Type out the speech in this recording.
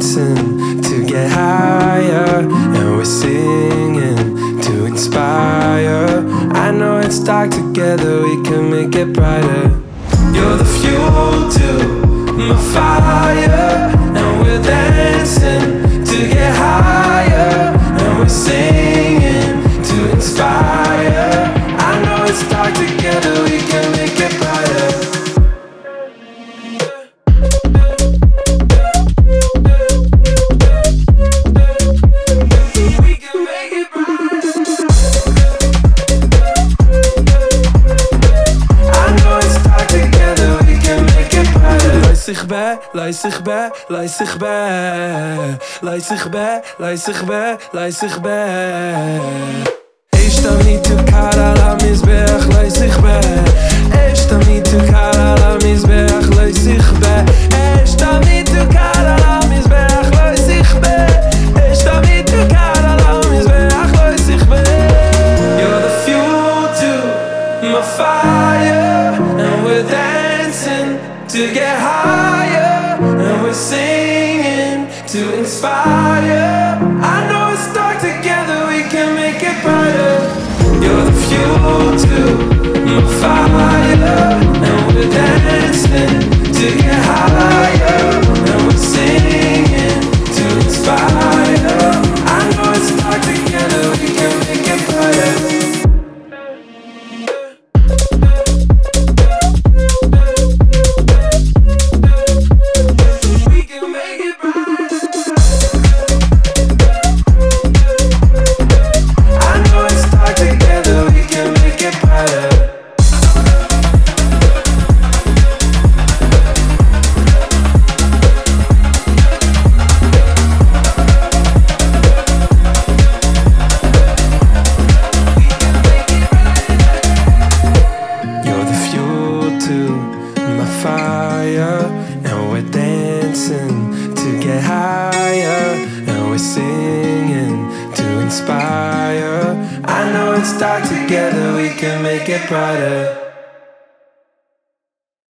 dancing to get higher, and we're singing to inspire. I know it's dark, together we can make it brighter. You're the fuel to my fire, and we're dancing to get higher, and we're singing to inspire. I know it's dark, together we can make it brighter. Leis sich bei, leis sich bei, leis sich bei, leis sich bei, leis sich bei. Eshtamit kar ala mizbeach, leis sich bei. Eshtamit kar ala mizbeach, leis sich bei. Eshtamit kar ala mizbeach, leis sich bei. Eshtamit kar ala mizbeach, leis sich bei. You're the fuel to my fire, and we're dancing to get higher, and we're singing to inspire. I know it's dark, together we can make it brighter. You're the fuel to my fire, and we're dancing to get higher, and we're singing to inspire. I know it's dark, together we can make it brighter. Fire, and we're dancing to get higher, and we're singing to inspire. I know it's dark, together we can make it brighter.